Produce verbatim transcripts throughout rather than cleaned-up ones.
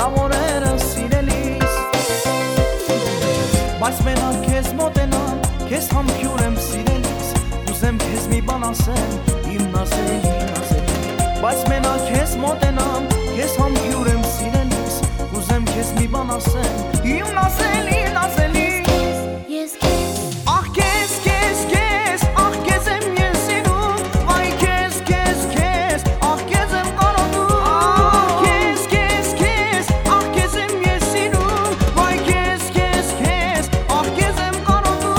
որ երես սիրելիս Բայց մենակ քեզ մոտենամ, քեզ համբյուր եմ սիրելիս Ուզեմ քեզ մի բան ասեմ, իմ նազելի, նազելի Բայց մենակ քեզ մոտենամ, քեզ համբյուր եմ սիրելիս Ուզեմ քեզ մի բան ասեմ, իմ նազելի, նազելի Ես քեզ Ահ քեզ, քեզ, քեզ, ահ քեզ եմ ես սիրում Վայ քեզ, քեզ, քեզ, ահ քեզ եմ կարոտում Ահ քեզ, քեզ, քեզ, ահ քեզ եմ ես սիրում Վայ քեզ, քեզ, քեզ, ահ քեզ եմ կարոտում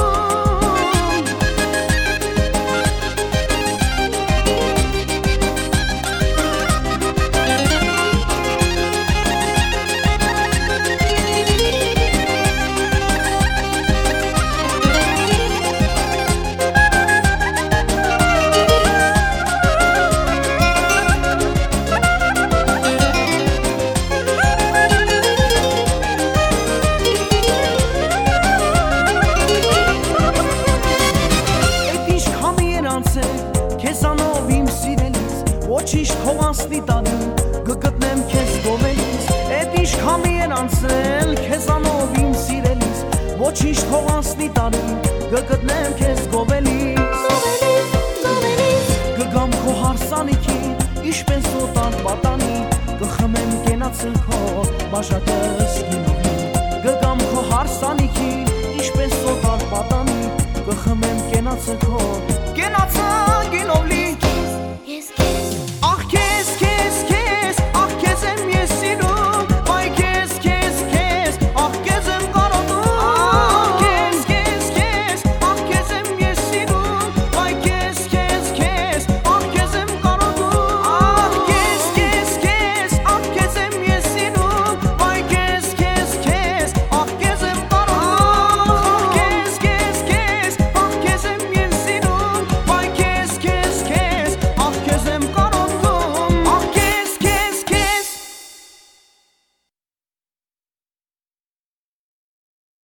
Քեզանով իմ սիրելիս Ոչինչ թող անցնի տարին Կգտնեմ քեզ գովելիս Էդ ինչ քամի են անցել Քեզանով իմ սիրելիս Ոչինչ թող անցնի տարին Կգտնեմ քեզ գովելիս Կգամ քո հարսանիքին Ինչպես օտար պատանի Կխմեմ կենացել քո բաժակը